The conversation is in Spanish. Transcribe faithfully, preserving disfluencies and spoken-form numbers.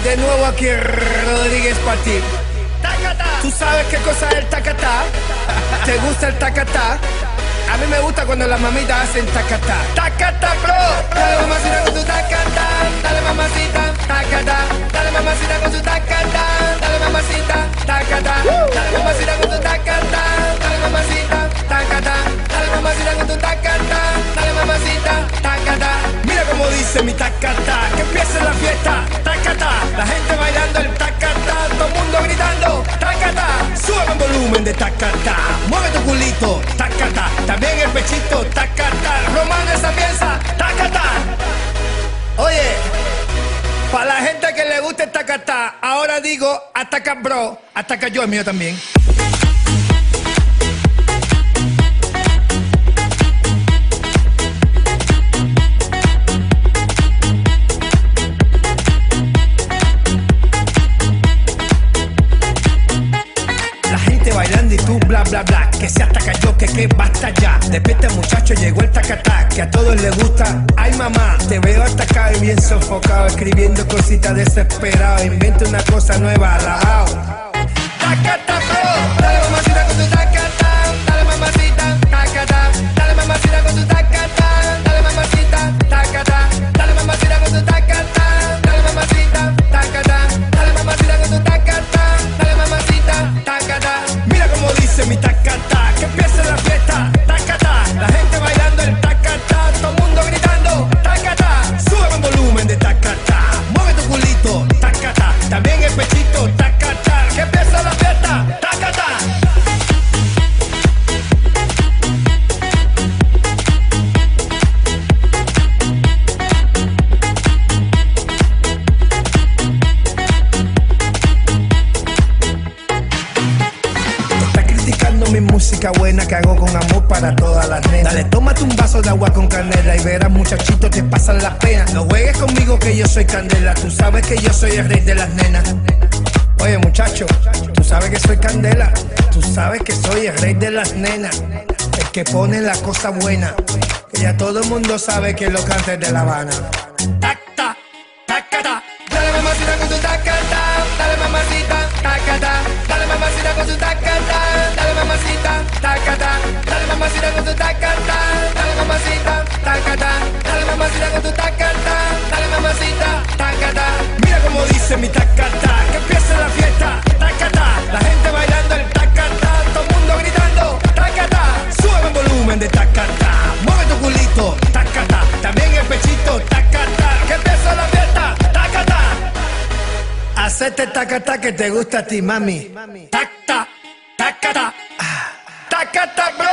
De nuevo aquí Rodríguez para ti. ¿Tú sabes qué cosa es el tacatá? ¿Te gusta el tacatá? A mí me gusta cuando las mamitas hacen tacatá. Tacatá, bro. Dale mamacita con tu tacatá. Dale mamacita, tacatá. Dale mamacita con tu tacatá. Dale mamacita, tacatá. Dale mamacita con tu tacatá. Dale mamacita, tacatá. Dale mamacita con tu tacatá. Dale mamacita, tacatá. Mira cómo dice mi tacatá. Que empiece la fiesta, tacatá. La gente bailando el tacatá. Todo el mundo gritando, tacatá. Sube el volumen de tacatá. Mueve tu culito, tacatá. También el pechito, tacatá. Romano esa pieza, tacatá. Oye, para la gente que le guste el tacatá, ahora digo ataca bro, ataca yo, el mío también. Bailando y tú bla bla bla, que se ataca yo, que que basta ya. Despierta muchacho, llegó el tacatá, que a todos les gusta. Ay mamá, te veo atacado y bien sofocado, escribiendo cositas desesperado. Inventa una cosa nueva, alabao. Tacatá bro, dale mamacita con tu tacatá. Dale mamacita, tacatá. Dale mamacita con tu tacatá. Dale mamacita, tacatá. Dale mamacita con tu tacatá. Dale mamacita, tacatá. Dale mamacita con tu tacatá. Dale mamacita, tacatá. Como dice mi tacatá, que empiece la fiesta, tacatá. La gente bailando el tacatá, todo el mundo gritando, tacatá. Sube el volumen de tacatá, mueve tu culito, tacatá. También el pechito, tacatá. Que empiece la fiesta, tacatá. Mi música buena que hago con amor para todas las nenas. Dale, tómate un vaso de agua con canela y verás muchachito te pasan las penas. No juegues conmigo que yo soy candela, tú sabes que yo soy el rey de las nenas. Oye muchacho, tú sabes que soy candela, tú sabes que soy el rey de las nenas. El que pone la cosa buena, que ya todo el mundo sabe que lo canta es de La Habana. Tacta, tacata, dale mamacita con tu tacata, dale mamacita, tacata, dale mamacita con tu tacata. Dale mamacita, tacatá. Dale mamacita con tu tacatá. Dale mamacita, tacatá. Dale mamacita con tu tacatá. Dale mamacita, tacatá. Mira como dice mi tacatá, que empiece la fiesta, tacatá. La gente bailando el tacatá, todo el mundo gritando, tacatá. Sube el volumen de tacatá, mueve tu culito, tacatá. También el pechito, tacatá. Que empiece la fiesta, tacatá. Hacete tacatá que te gusta a ti, mami. Tacatá. Tacatá, tacatá, bro.